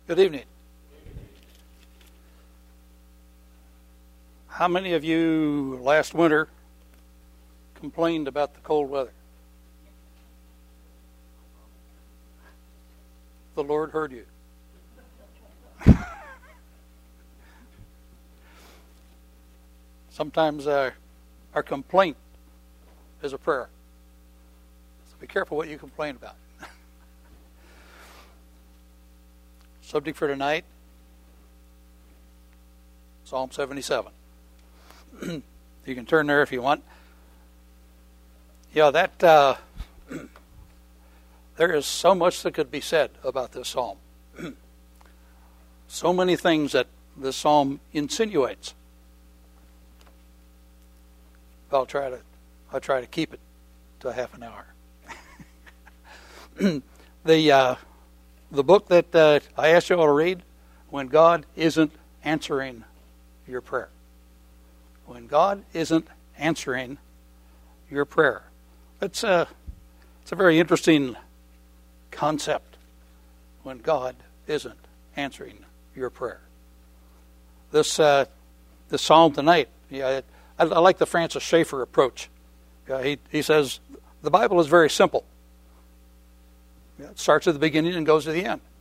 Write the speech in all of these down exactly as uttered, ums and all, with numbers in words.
Good evening. How many of you last winter complained about the cold weather? The Lord heard you. Sometimes uh, our complaint is a prayer. So be careful what you complain about. Subject for tonight, Psalm seventy-seven. You can turn there if you want. Yeah, that uh, there is so much that could be said about this psalm. So many things that this psalm insinuates. I'll try to I'll try to keep it to half an hour. the uh, the book that uh, I asked you all to read, When God Isn't Answering Your Prayer. When God isn't answering your prayer. It's a, it's a very interesting concept. When God isn't answering your prayer. This uh, this psalm tonight, yeah, I, I like the Francis Schaeffer approach. Yeah, he he says the Bible is very simple. Yeah, it starts at the beginning and goes to the end.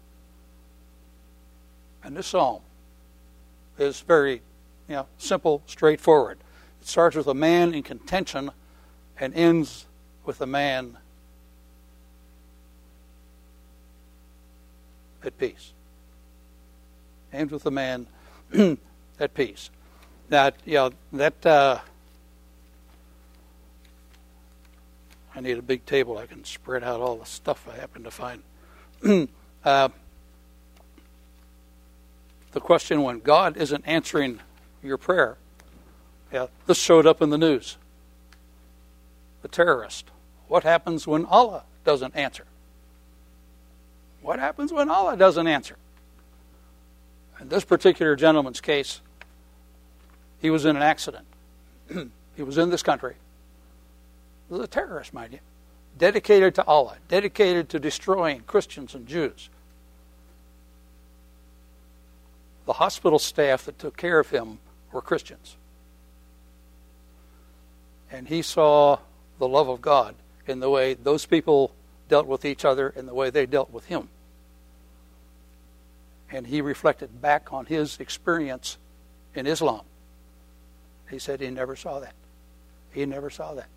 And this psalm is very, you know, simple, straightforward. It starts with a man in contention and ends with a man at peace. Ends with a man at peace. That, you know, that, uh, I need a big table I can spread out all the stuff I happen to find. uh, the question when God isn't answering your prayer, yeah, this showed up in the news. The terrorist. What happens when Allah doesn't answer? What happens when Allah doesn't answer? In this particular gentleman's case, he was in an accident. He was in this country. He was a terrorist, mind you. Dedicated to Allah. Dedicated to destroying Christians and Jews. The hospital staff that took care of him were Christians. And he saw the love of God in the way those people dealt with each other and the way they dealt with him. And he reflected back on his experience in Islam. He said he never saw that. He never saw that.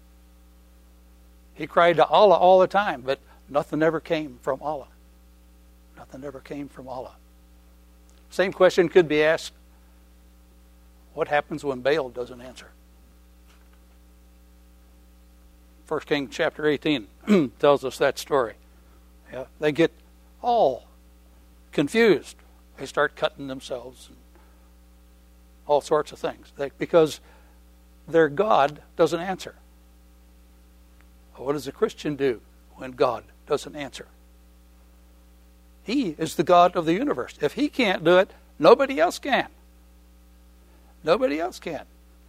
He cried to Allah all the time, but nothing ever came from Allah. Nothing ever came from Allah. Same question could be asked, what happens when Baal doesn't answer? First Kings chapter eighteen tells us that story. Yeah, they get all confused. They start cutting themselves and all sorts of things. They, because their God doesn't answer. What does a Christian do when God doesn't answer? He is the God of the universe. If he can't do it, nobody else can. Nobody else can.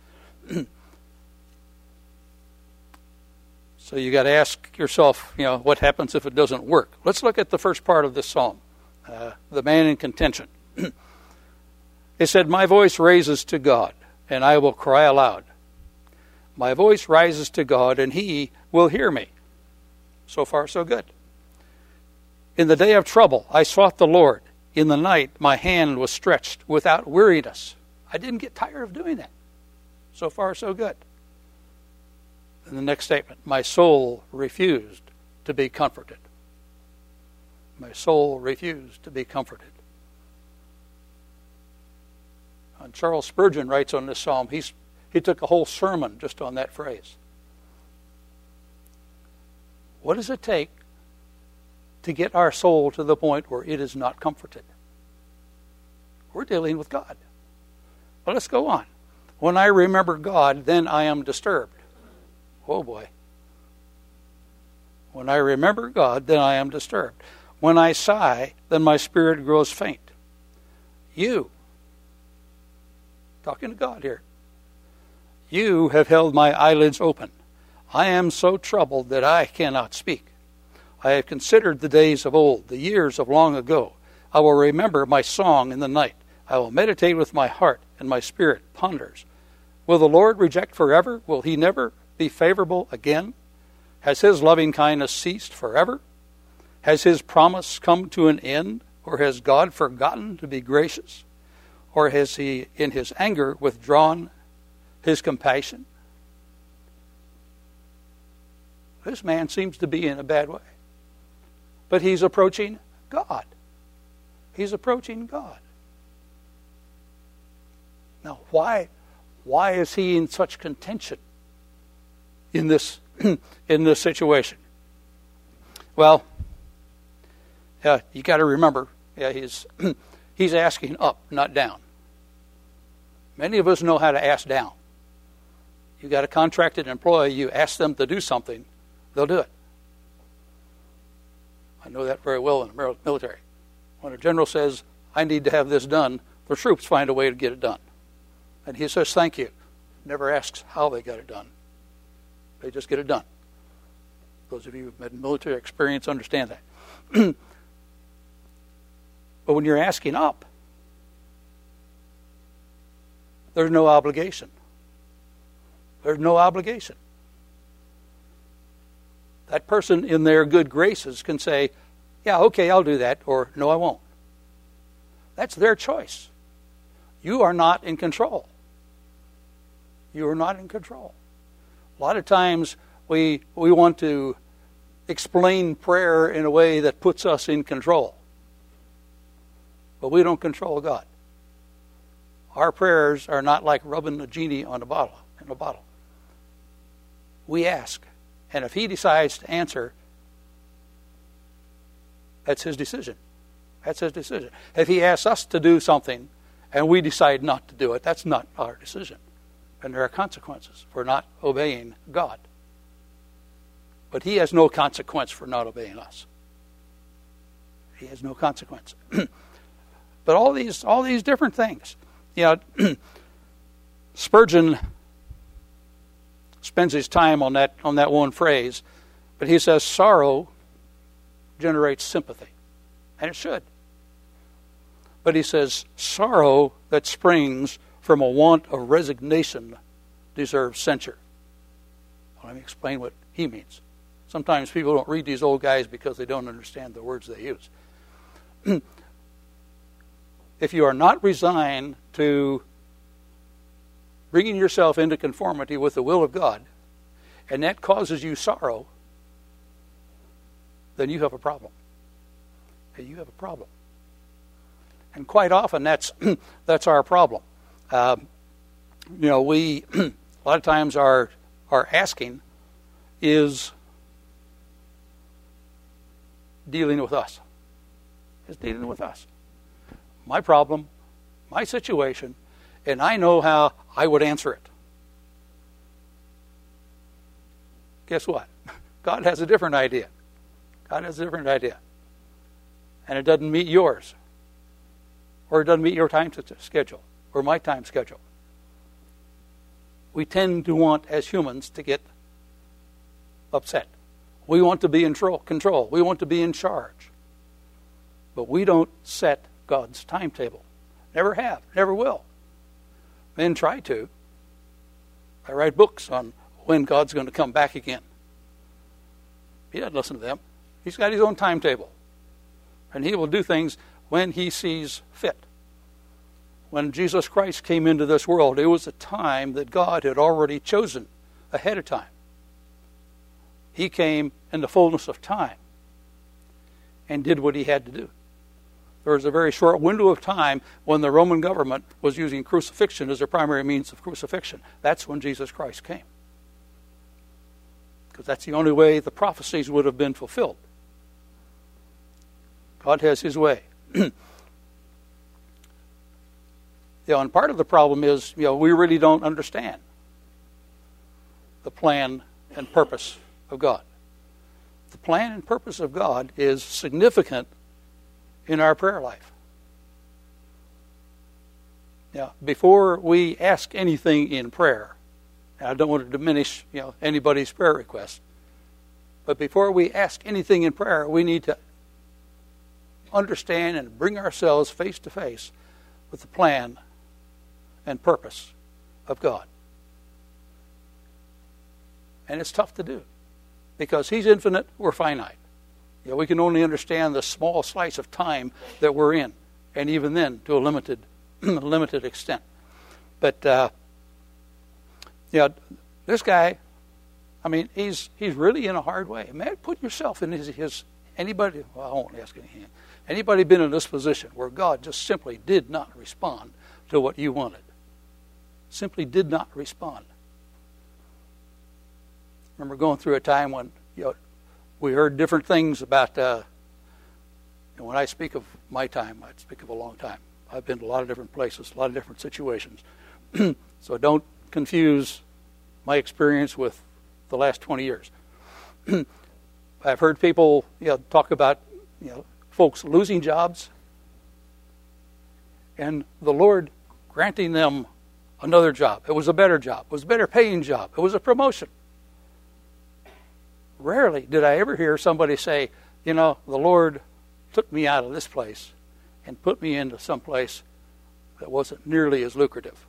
So you got to ask yourself, you know, what happens if it doesn't work? Let's look at the first part of this psalm, uh, the man in contention. It said, my voice raises to God, and I will cry aloud. My voice rises to God, and he will hear me. So far, so good. In the day of trouble, I sought the Lord. In the night, my hand was stretched without weariness. I didn't get tired of doing that. So far, so good. In the next statement, my soul refused to be comforted. My soul refused to be comforted. And Charles Spurgeon writes on this psalm, he's, he took a whole sermon just on that phrase. What does it take to get our soul to the point where it is not comforted? We're dealing with God. Well, let's go on. When I remember God, then I am disturbed. Oh boy. When I remember God, then I am disturbed. When I sigh, then my spirit grows faint. You, talking to God here, you have held my eyelids open. I am so troubled that I cannot speak. I have considered the days of old, the years of long ago. I will remember my song in the night. I will meditate with my heart, and my spirit ponders. Will the Lord reject forever? Will he never be favorable again? Has his loving kindness ceased forever? Has his promise come to an end? Or has God forgotten to be gracious? Or has he, in his anger, withdrawn his compassion? This man seems to be in a bad way. But he's approaching God. He's approaching God. Now, why, why is he in such contention in this in this situation? Well, uh, you got to remember, yeah, he's he's asking up, not down. Many of us know how to ask down. You got a contracted employee, you ask them to do something, they'll do it. I know that very well in the military. When a general says, I need to have this done, the troops find a way to get it done. And he says, thank you. Never asks how they got it done. They just get it done. Those of you who've had military experience understand that. But when you're asking up, there's no obligation. There's no obligation. That person in their good graces can say, yeah, okay, I'll do that, or no, I won't. That's their choice. You are not in control. You are not in control. A lot of times we we want to explain prayer in a way that puts us in control. But we don't control God. Our prayers are not like rubbing a genie on a bottle in a bottle. We ask, and if he decides to answer, that's his decision. That's his decision. If he asks us to do something and we decide not to do it, that's not our decision. And there are consequences for not obeying God. But he has no consequence for not obeying us. He has no consequence. But all these all these different things. You know, Spurgeon spends his time on that on that one phrase, but he says sorrow generates sympathy. And it should. But he says sorrow that springs from a want of resignation deserves censure. Well, let me explain what he means. Sometimes people don't read these old guys because they don't understand the words they use. If you are not resigned to bringing yourself into conformity with the will of God, and that causes you sorrow, then you have a problem. You have a problem. And quite often that's that's our problem. Uh, you know, we a lot of times our our asking is dealing with us. It's dealing with us. My problem, my situation, and I know how I would answer it. Guess what? God has a different idea. God has a different idea. And it doesn't meet yours. Or it doesn't meet your time schedule. Or my time schedule. We tend to want, as humans, to get upset. We want to be in control. We want to be in charge. But we don't set God's timetable. Never have. Never will. Men try to. I write books on when God's going to come back again. He doesn't listen to them. He's got his own timetable. And he will do things when he sees fit. When Jesus Christ came into this world, it was a time that God had already chosen ahead of time. He came in the fullness of time and did what he had to do. There was a very short window of time when the Roman government was using crucifixion as their primary means of crucifixion. That's when Jesus Christ came. Because that's the only way the prophecies would have been fulfilled. God has his way. You know, and part of the problem is, you know, we really don't understand the plan and purpose of God. The plan and purpose of God is significant in our prayer life. Now, before we ask anything in prayer, and I don't want to diminish, you know, anybody's prayer request, but before we ask anything in prayer, we need to understand and bring ourselves face to face with the plan and purpose of God. And it's tough to do because He's infinite, we're finite. You know, we can only understand the small slice of time that we're in, and even then to a limited, limited extent. But uh, yeah, this guy, I mean, he's he's really in a hard way. Man, put yourself in his, his anybody. Well, I won't ask any. Anybody been in this position where God just simply did not respond to what you wanted? Simply did not respond. Remember going through a time when you know, we heard different things about. Uh, and when I speak of my time, I speak of a long time. I've been to a lot of different places, a lot of different situations. So don't confuse my experience with the last twenty years. I've heard people you know, talk about you know, folks losing jobs and the Lord granting them another job. It was a better job. It was a better paying job. It was a promotion. Rarely did I ever hear somebody say, you know, the Lord took me out of this place and put me into some place that wasn't nearly as lucrative.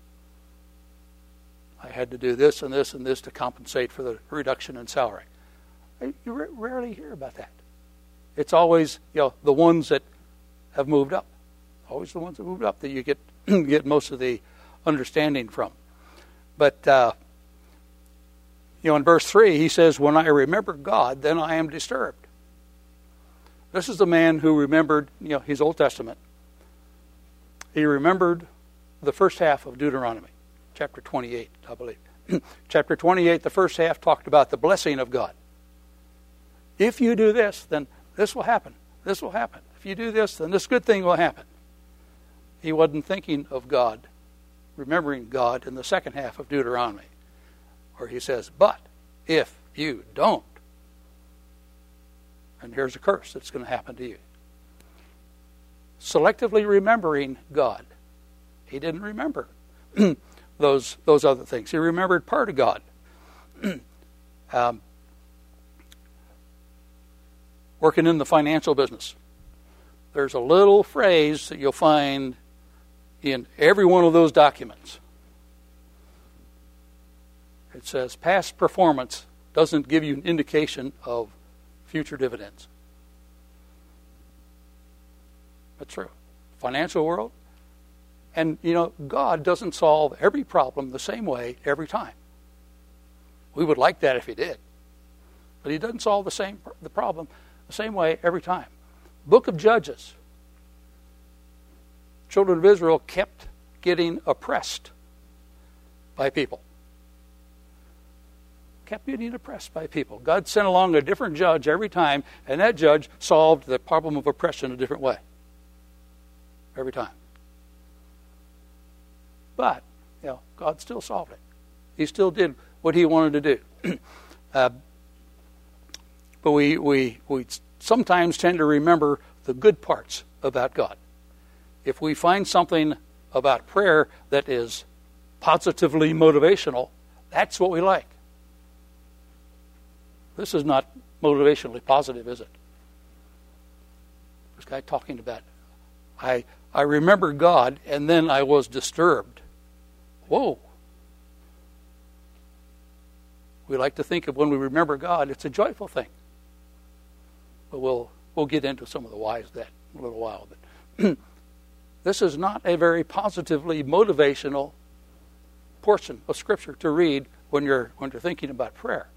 I had to do this and this and this to compensate for the reduction in salary. You rarely hear about that. It's always, you know, the ones that have moved up. Always the ones that moved up that you get get most of the understanding from. But, uh, you know, in verse three, he says, when I remember God, then I am disturbed. This is the man who remembered, you know, his Old Testament. He remembered the first half of Deuteronomy. Chapter twenty-eight, I believe. Chapter twenty-eight, the first half, talked about the blessing of God. If you do this, then this will happen. This will happen. If you do this, then this good thing will happen. He wasn't thinking of God, remembering God in the second half of Deuteronomy, where he says, but if you don't, and here's a curse that's going to happen to you. Selectively remembering God. He didn't remember those those other things. He remembered part of God. um, working in the financial business, there's a little phrase that you'll find in every one of those documents. It says, past performance doesn't give you an indication of future dividends. That's true. Financial world. And, you know, God doesn't solve every problem the same way every time. We would like that if He did. But He doesn't solve the same the problem the same way every time. Book of Judges. Children of Israel kept getting oppressed by people. Kept getting oppressed by people. God sent along a different judge every time, and that judge solved the problem of oppression a different way. Every time. But, you know, God still solved it. He still did what He wanted to do. uh, but we, we, we sometimes tend to remember the good parts about God. If we find something about prayer that is positively motivational, that's what we like. This is not motivationally positive, is it? This guy talking about, I, I remember God and then I was disturbed. Whoa. We like to think of when we remember God, it's a joyful thing. But we'll we'll get into some of the whys of that in a little while. But this is not a very positively motivational portion of Scripture to read when you're when you're thinking about prayer.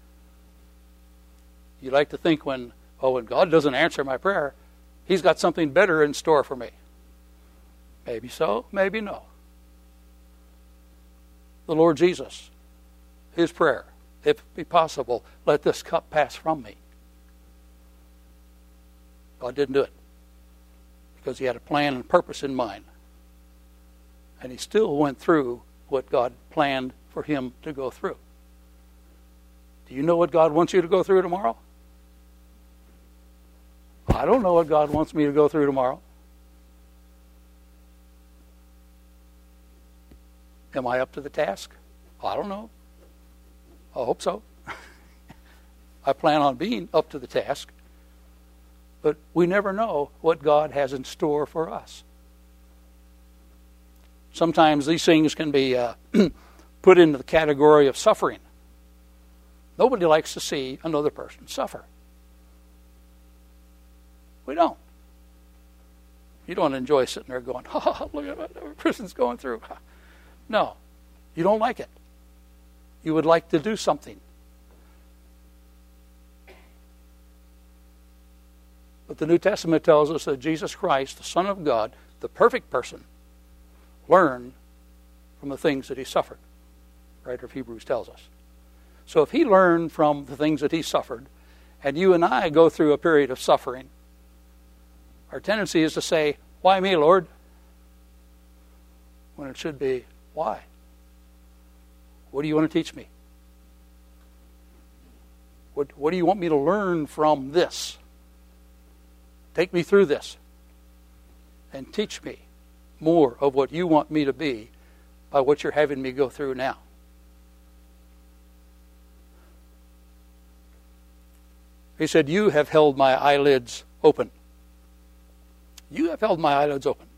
You like to think when, oh, when God doesn't answer my prayer, He's got something better in store for me. Maybe so, maybe no. The Lord Jesus, His prayer, if it be possible, let this cup pass from me. God didn't do it because He had a plan and purpose in mind. And He still went through what God planned for Him to go through. Do you know what God wants you to go through tomorrow? I don't know what God wants me to go through tomorrow. Am I up to the task? I don't know. I hope so. I plan on being up to the task. But we never know what God has in store for us. Sometimes these things can be uh, put into the category of suffering. Nobody likes to see another person suffer. We don't. You don't enjoy sitting there going, oh, look at what the person's going through. No, you don't like it. You would like to do something. But the New Testament tells us that Jesus Christ, the Son of God, the perfect person, learned from the things that he suffered. The writer of Hebrews tells us. So if he learned from the things that he suffered, and you and I go through a period of suffering, our tendency is to say, why me, Lord? When it should be, why? What do you want to teach me? What, what do you want me to learn from this? Take me through this and teach me more of what you want me to be by what you're having me go through now. He said, you have held my eyelids open. You have held my eyelids open.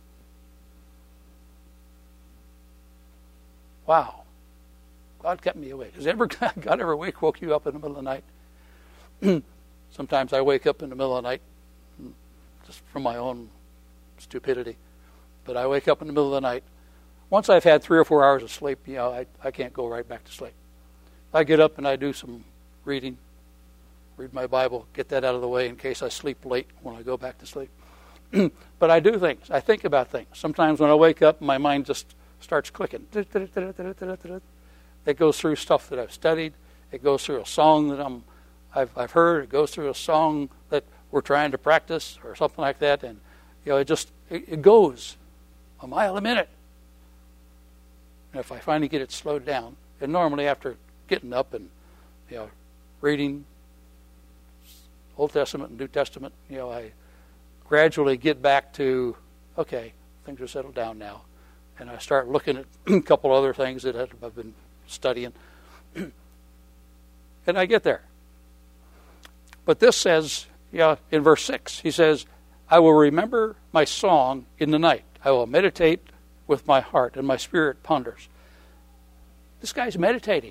Wow. God kept me awake. Has ever God ever wake woke you up in the middle of the night? Sometimes I wake up in the middle of the night just from my own stupidity. But I wake up in the middle of the night. Once I've had three or four hours of sleep, you know, I, I can't go right back to sleep. I get up and I do some reading, read my Bible, get that out of the way in case I sleep late when I go back to sleep. But I do things. I think about things. Sometimes when I wake up, my mind just starts clicking. It goes through stuff that I've studied. It goes through a song that I'm, I've, I've heard. It goes through a song that we're trying to practice or something like that. And, you know, it just, it, it goes a mile a minute. And if I finally get it slowed down, and normally after getting up and, you know, reading Old Testament and New Testament, you know, I gradually get back to, okay, things are settled down now. And I start looking at a couple other things that I've been studying. And I get there. But this says, yeah, in verse six, he says, I will remember my song in the night. I will meditate with my heart, and my spirit ponders. This guy's meditating.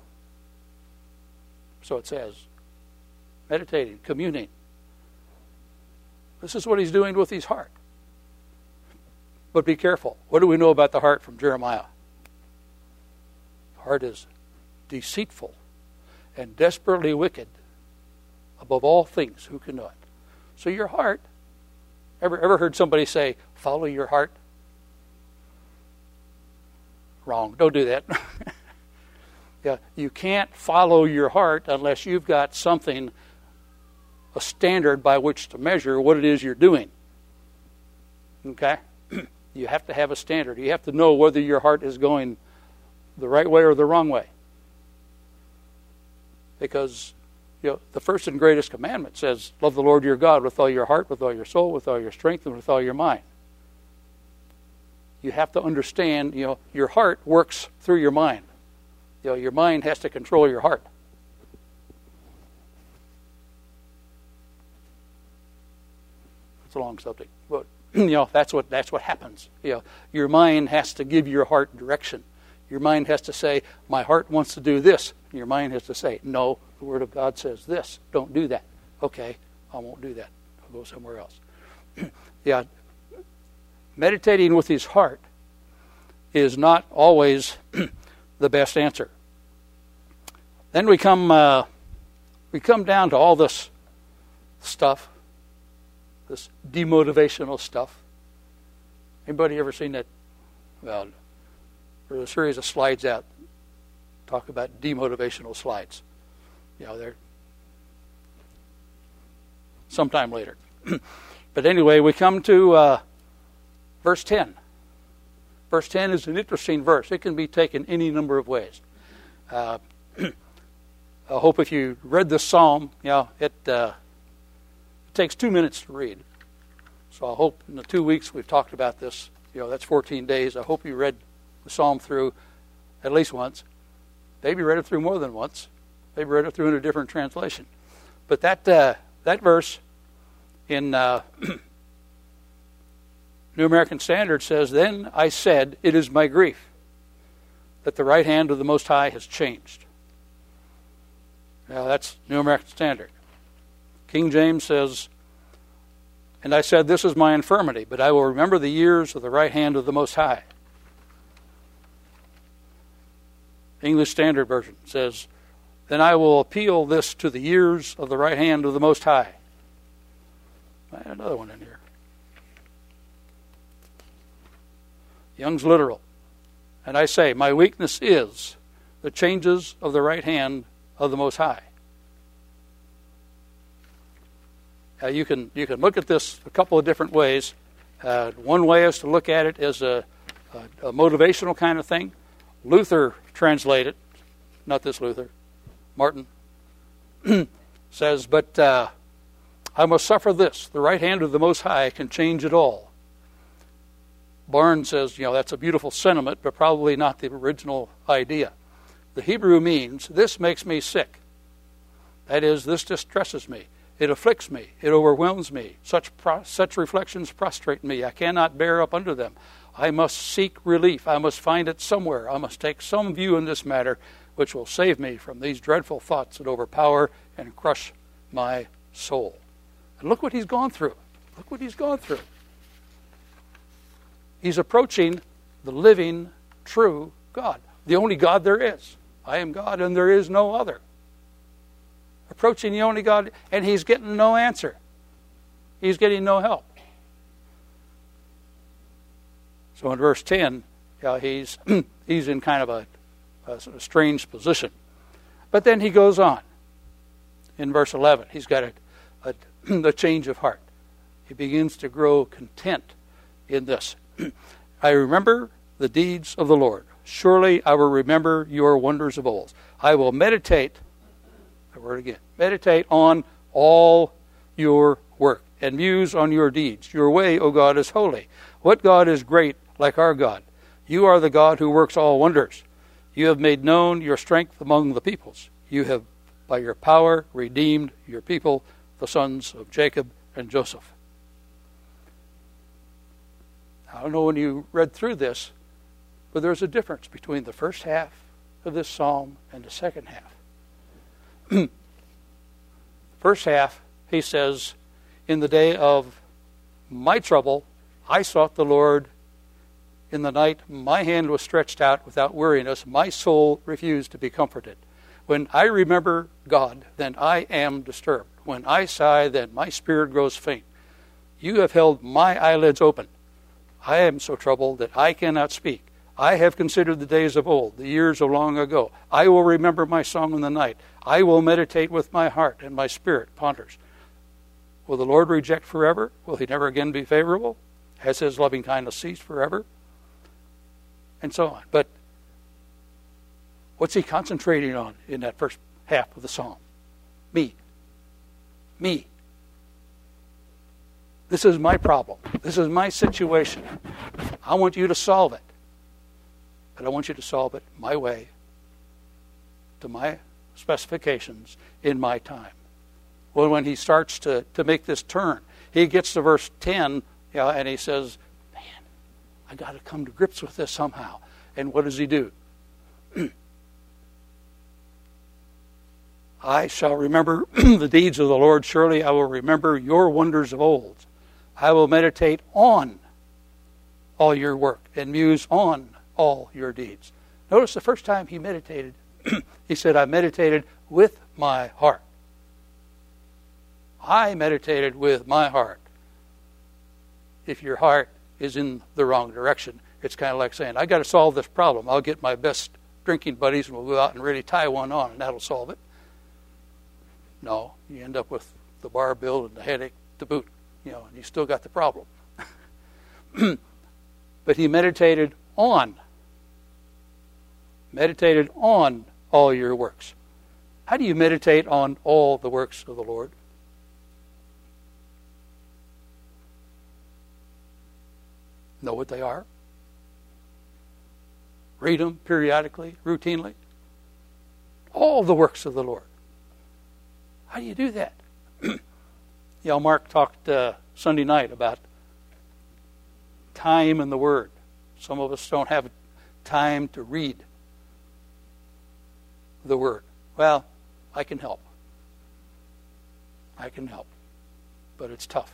So it says, meditating, communing. This is what he's doing with his heart. But be careful. What do we know about the heart from Jeremiah? The heart is deceitful and desperately wicked. Above all things, who can know it? So your heart, ever ever heard somebody say, follow your heart? Wrong. Don't do that. Yeah, you can't follow your heart unless you've got something, a standard by which to measure what it is you're doing. Okay? You have to have a standard. You have to know whether your heart is going the right way or the wrong way. Because, you know, the first and greatest commandment says, love the Lord your God with all your heart, with all your soul, with all your strength, and with all your mind. You have to understand, you know, your heart works through your mind. You know, your mind has to control your heart. It's a long subject, but you know that's what that's what happens. You know, your mind has to give your heart direction. Your mind has to say, "My heart wants to do this." Your mind has to say, "No, the Word of God says this. Don't do that." Okay, I won't do that. I'll go somewhere else. Yeah, meditating with his heart is not always the best answer. Then we come uh, we come down to all this stuff, this demotivational stuff. Anybody ever seen that? Well, there's a series of slides out talk about demotivational slides. You know, they're sometime later. But anyway, we come to uh, verse ten. Verse ten is an interesting verse. It can be taken any number of ways. Uh, I hope if you read this psalm, you know, it, uh, it takes two minutes to read. So I hope in the two weeks we've talked about this, you know, that's fourteen days. I hope you read the psalm through at least once. Maybe read it through more than once. Maybe read it through in a different translation. But that uh, that verse In uh, New American Standard says, "Then I said, it is my grief that the right hand of the Most High has changed." Now that's New American Standard. King James says, "And I said, this is my infirmity, but I will remember the years of the right hand of the Most High." English Standard Version says, "Then I will appeal this to the years of the right hand of the Most High." I had another one in here. Young's Literal. "And I say, my weakness is the changes of the right hand of the Most High." Uh, you can you can look at this a couple of different ways. Uh, one way is to look at it as a, a, a motivational kind of thing. Luther translated, not this Luther, Martin, says, "But uh, I must suffer this. The right hand of the Most High can change it all." Barnes says, you know, that's a beautiful sentiment, but probably not the original idea. The Hebrew means, this makes me sick. That is, this distresses me. It afflicts me. It overwhelms me. Such pro- such reflections prostrate me. I cannot bear up under them. I must seek relief. I must find it somewhere. I must take some view in this matter which will save me from these dreadful thoughts that overpower and crush my soul. And look what he's gone through. Look what he's gone through. He's approaching the living, true God. The only God there is. I am God and there is no other. Approaching the only God, and he's getting no answer. He's getting no help. So in verse ten, you know, he's he's in kind of a, a sort of strange position. But then he goes on. In verse eleven, he's got a, a, a change of heart. He begins to grow content in this. "I remember the deeds of the Lord. Surely I will remember your wonders of old. I will meditate," the word again, "meditate on all your work and muse on your deeds. Your way, O God, is holy. What God is great like our God? You are the God who works all wonders. You have made known your strength among the peoples. You have, by your power, redeemed your people, the sons of Jacob and Joseph." I don't know when you read through this, but there's a difference between the first half of this psalm and the second half. First half, he says, "In the day of my trouble, I sought the Lord. In the night, my hand was stretched out without weariness. My soul refused to be comforted. When I remember God, then I am disturbed. When I sigh, then my spirit grows faint. You have held my eyelids open. I am so troubled that I cannot speak. I have considered the days of old, the years of long ago. I will remember my song in the night. I will meditate with my heart, and my spirit ponders. Will the Lord reject forever? Will he never again be favorable? Has his loving kindness ceased forever?" And so on. But what's he concentrating on in that first half of the psalm? Me. Me. This is my problem. This is my situation. I want you to solve it. But I want you to solve it my way, to my specifications, in my time. Well, when he starts to, to make this turn, he gets to verse ten, you know, and he says, man, I got to come to grips with this somehow. And what does he do? "I shall remember the deeds of the Lord. Surely I will remember your wonders of old. I will meditate on all your work and muse on all your deeds." Notice the first time he meditated, he said, "I meditated with my heart." I meditated with my heart. If your heart is in the wrong direction, it's kind of like saying, I got to solve this problem. I'll get my best drinking buddies and we'll go out and really tie one on and that'll solve it. No, you end up with the bar bill and the headache to boot. You know, and you still got the problem. But he meditated on, meditated on all your works. How do you meditate on all the works of the Lord? Know what they are? Read them periodically, routinely. All the works of the Lord. How do you do that? You know, Mark talked uh, Sunday night about time in the Word. Some of us don't have time to read the Word. Well, I can help. I can help. But it's tough.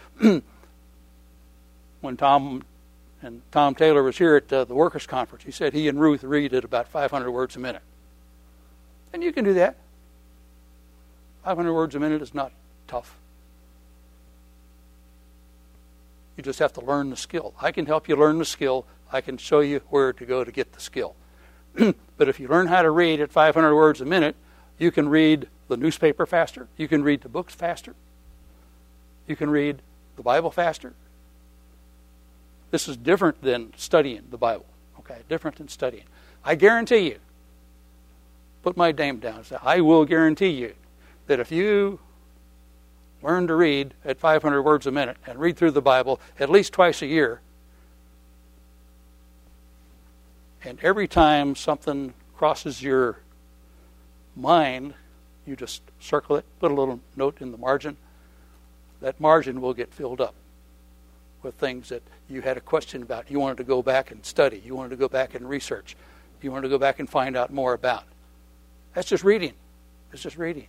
When Tom and Tom Taylor was here at uh, the workers' conference, he said he and Ruth read at about five hundred words a minute. And you can do that. five hundred words a minute is not tough. You just have to learn the skill. I can help you learn the skill. I can show you where to go to get the skill. But if you learn how to read at five hundred words a minute, you can read the newspaper faster. You can read the books faster. You can read the Bible faster. This is different than studying the Bible. Okay, different than studying. I guarantee you, put my name down, I will guarantee you that if you learn to read at five hundred words a minute and read through the Bible at least twice a year, and every time something crosses your mind, you just circle it, put a little note in the margin, that margin will get filled up with things that you had a question about. You wanted to go back and study. You wanted to go back and research. You wanted to go back and find out more about. That's just reading. It's just reading.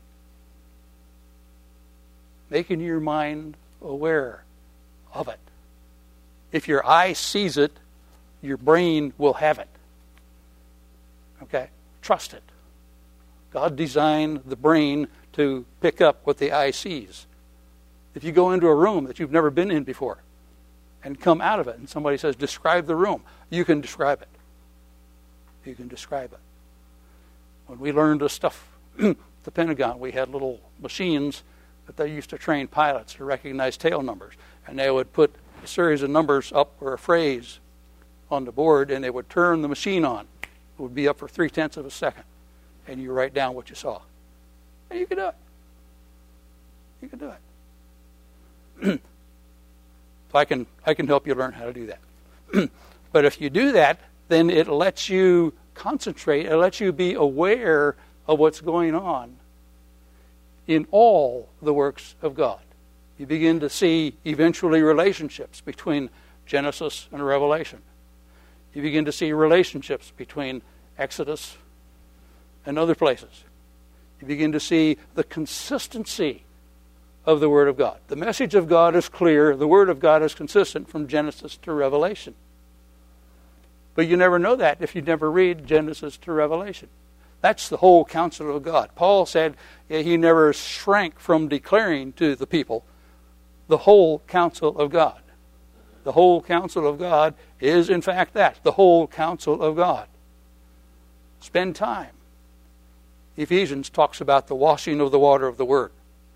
Making your mind aware of it. If your eye sees it, your brain will have it. Okay? Trust it. God designed the brain to pick up what the eye sees. If you go into a room that you've never been in before and come out of it and somebody says, describe the room, you can describe it. You can describe it. When we learned this stuff at the Pentagon, we had little machines that they used to train pilots to recognize tail numbers. And they would put a series of numbers up or a phrase on the board, and they would turn the machine on. It would be up for three-tenths of a second. And you write down what you saw. And you can do it. You can do it. So I can, I can help you learn how to do that. But if you do that, then it lets you concentrate. It lets you be aware of what's going on in all the works of God. You begin to see eventually relationships between Genesis and Revelation. You begin to see relationships between Exodus and other places. You begin to see the consistency of the Word of God. The message of God is clear. The Word of God is consistent from Genesis to Revelation. But you never know that if you never read Genesis to Revelation. That's the whole counsel of God. Paul said he never shrank from declaring to the people the whole counsel of God. The whole counsel of God is, in fact, that. The whole counsel of God. Spend time. Ephesians talks about the washing of the water of the Word.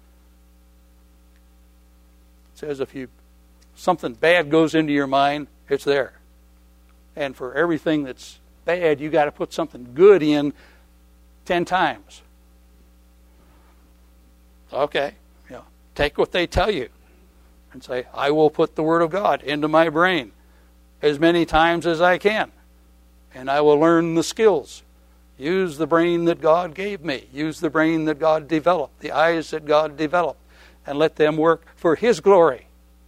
It says if you something bad goes into your mind, it's there. And for everything that's bad, you got to put something good in ten times. Okay, you know, take what they tell you and say, I will put the Word of God into my brain as many times as I can. And I will learn the skills. Use the brain that God gave me. Use the brain that God developed, the eyes that God developed, and let them work for His glory.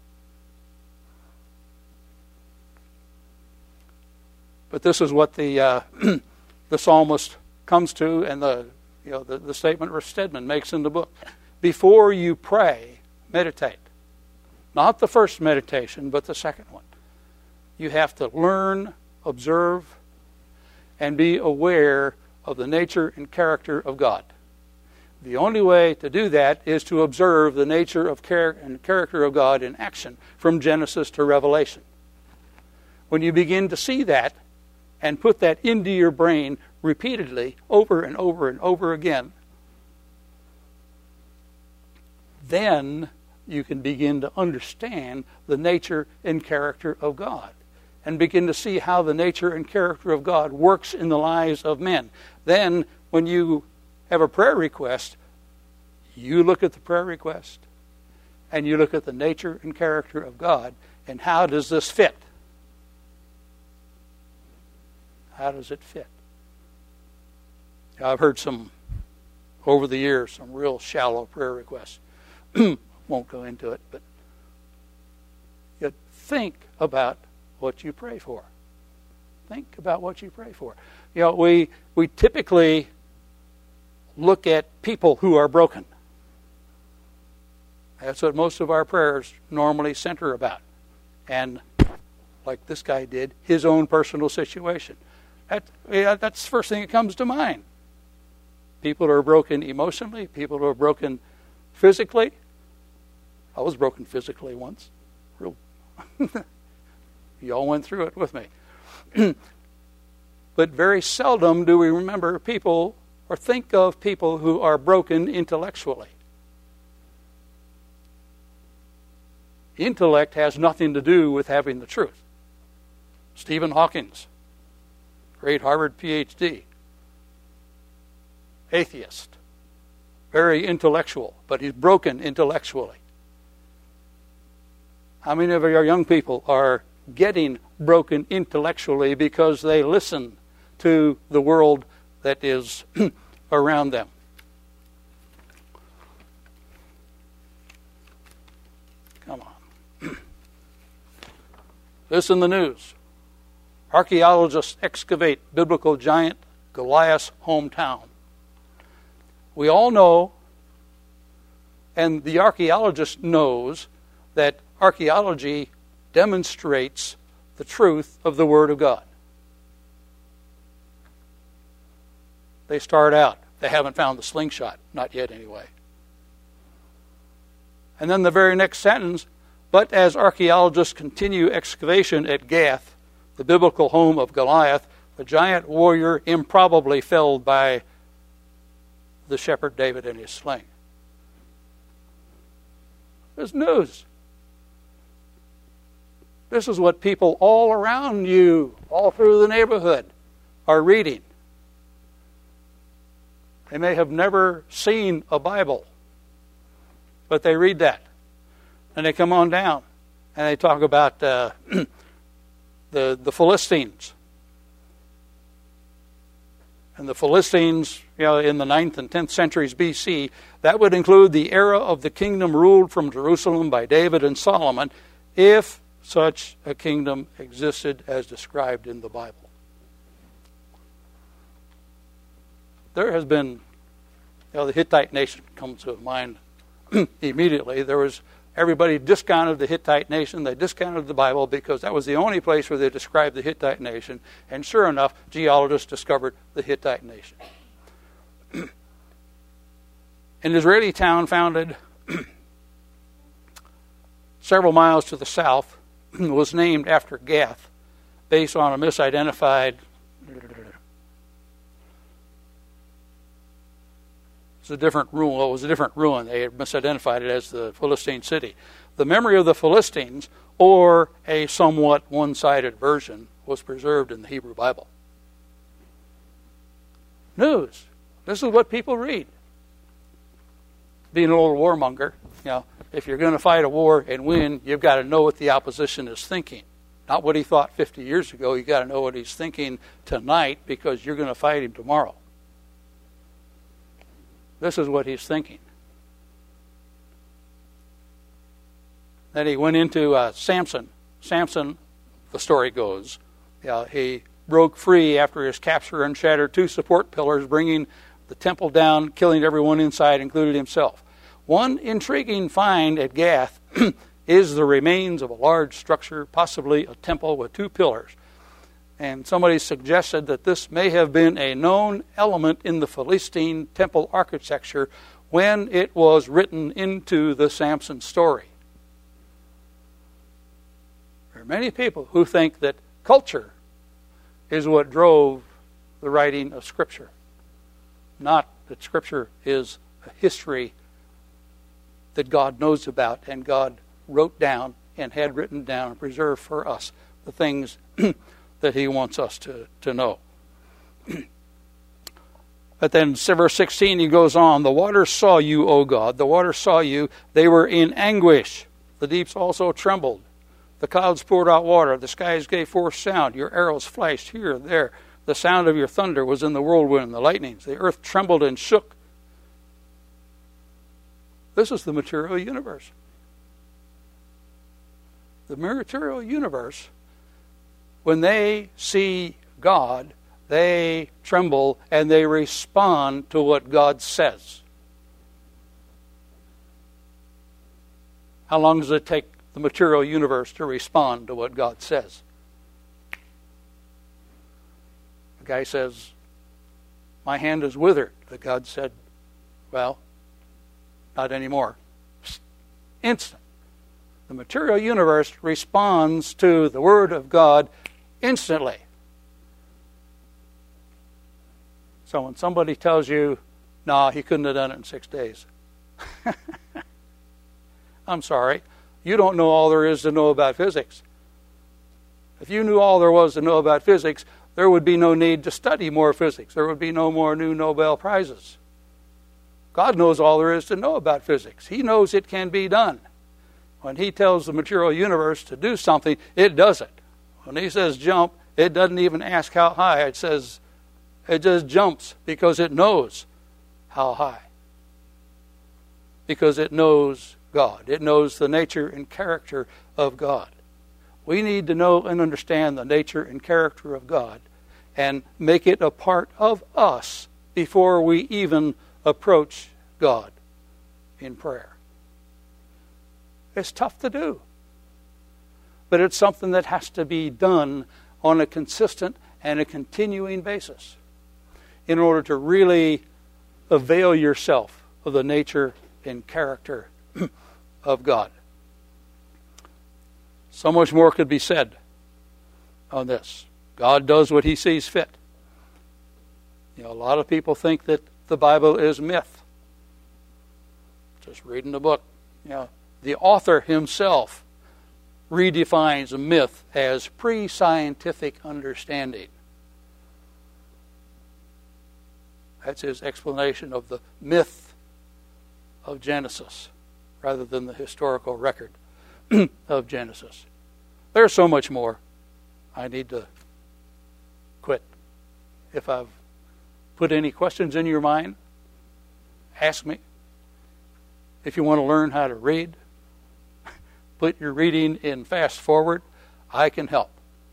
But this is what the uh, the psalmist comes to, and the you know the, the statement Rick Stedman makes in the book. Before you pray, meditate. Not the first meditation, but the second one. You have to learn, observe, and be aware of the nature and character of God. The only way to do that is to observe the nature of char- and character of God in action from Genesis to Revelation. When you begin to see that and put that into your brain repeatedly, over and over and over again, then you can begin to understand the nature and character of God and begin to see how the nature and character of God works in the lives of men. Then, when you have a prayer request, you look at the prayer request and you look at the nature and character of God, and how does this fit? How does it fit? I've heard some, over the years, some real shallow prayer requests. won't go into it, but you think about what you pray for. Think about what you pray for. You know, we we typically look at people who are broken. That's what most of our prayers normally center about. And like this guy did, his own personal situation. That, yeah, that's the first thing that comes to mind. People who are broken emotionally, people who are broken physically. I was broken physically once. Real. You all went through it with me. But very seldom do we remember people or think of people who are broken intellectually. Intellect has nothing to do with having the truth. Stephen Hawkins, great Harvard P H D, atheist, very intellectual, but he's broken intellectually. How many of our young people are getting broken intellectually because they listen to the world that is around them? Come on. This in the news. Archaeologists excavate biblical giant Goliath's hometown. We all know, and the archaeologist knows, that archaeology demonstrates the truth of the Word of God. They start out. They haven't found the slingshot. Not yet, anyway. And then the very next sentence, but as archaeologists continue excavation at Gath, the biblical home of Goliath, the giant warrior improbably felled by the shepherd David in his sling. There's news. This is what people all around you, all through the neighborhood, are reading. They may have never seen a Bible, but they read that. And they come on down, and they talk about uh, the, the Philistines. And the Philistines, you know, in the ninth and tenth centuries B C, that would include the era of the kingdom ruled from Jerusalem by David and Solomon, if such a kingdom existed as described in the Bible. There has been, you know, the Hittite nation comes to mind immediately. There was, everybody discounted the Hittite nation. They discounted the Bible because that was the only place where they described the Hittite nation. And sure enough, geologists discovered the Hittite nation. An Israeli town founded several miles to the south was named after Gath, based on a misidentified. It's a different ruin. Well, it was a different ruin. They had misidentified it as the Philistine city. The memory of the Philistines, or a somewhat one-sided version, was preserved in the Hebrew Bible. News. This is what people read. Being an old warmonger, you know, if you're going to fight a war and win, you've got to know what the opposition is thinking. Not what he thought fifty years ago. You've got to know what he's thinking tonight, because you're going to fight him tomorrow. This is what he's thinking. Then he went into uh, Samson. Samson, the story goes, uh, he broke free after his capture and shattered two support pillars, bringing the temple down, killing everyone inside, including himself. One intriguing find at Gath is the remains of a large structure, possibly a temple with two pillars. And somebody suggested that this may have been a known element in the Philistine temple architecture when it was written into the Samson story. There are many people who think that culture is what drove the writing of Scripture, not that Scripture is a history that God knows about and God wrote down and had written down and preserved for us the things that he wants us to, to know. But then verse sixteen, he goes on, the waters saw you, O God, the waters saw you, they were in anguish. The deeps also trembled. The clouds poured out water, the skies gave forth sound, your arrows flashed here and there. The sound of your thunder was in the whirlwind and the lightnings. The earth trembled and shook. This is the material universe. The material universe, when they see God, they tremble and they respond to what God says. How long does it take the material universe to respond to what God says? The guy says, my hand is withered. The God said, well, not anymore. Instant. The material universe responds to the Word of God instantly. So when somebody tells you, no, he couldn't have done it in six days. I'm sorry. You don't know all there is to know about physics. If you knew all there was to know about physics, there would be no need to study more physics. There would be no more new Nobel Prizes. God knows all there is to know about physics. He knows it can be done. When he tells the material universe to do something, it does it. When he says jump, it doesn't even ask how high. It says, it just jumps because it knows how high. Because it knows God. It knows the nature and character of God. We need to know and understand the nature and character of God and make it a part of us before we even approach God in prayer. It's tough to do, but it's something that has to be done on a consistent and a continuing basis in order to really avail yourself of the nature and character of God. So much more could be said on this. God does what he sees fit. You know, a lot of people think that the Bible is myth. Just reading the book. You know, the author himself redefines a myth as pre-scientific understanding. That's his explanation of the myth of Genesis, rather than the historical record of Genesis. There's so much more. I need to quit. If I've put any questions in your mind, ask me. If you want to learn how to read, put your reading in fast forward. I can help.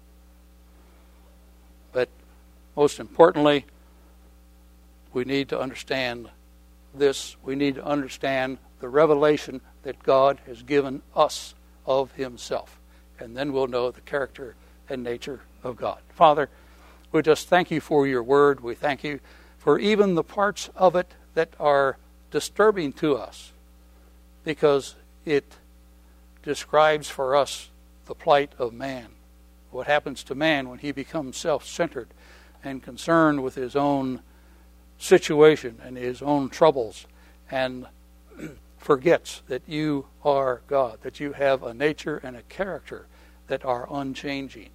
But most importantly, we need to understand this. We need to understand the revelation that God has given us of himself. And then we'll know the character and nature of God. Father, we just thank you for your word. We thank you for even the parts of it that are disturbing to us, because it describes for us the plight of man. What happens to man when he becomes self-centered and concerned with his own situation and his own troubles, and forgets that you are God, that you have a nature and a character that are unchanging.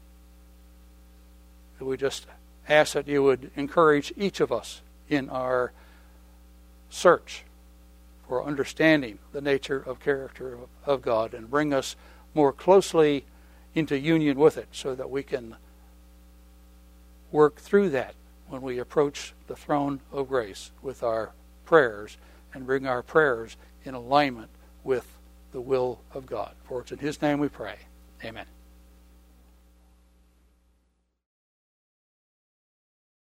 We just ask that you would encourage each of us in our search for understanding the nature of character of God, and bring us more closely into union with it so that we can work through that when we approach the throne of grace with our prayers, and bring our prayers in alignment with the will of God. For it's in his name we pray. Amen.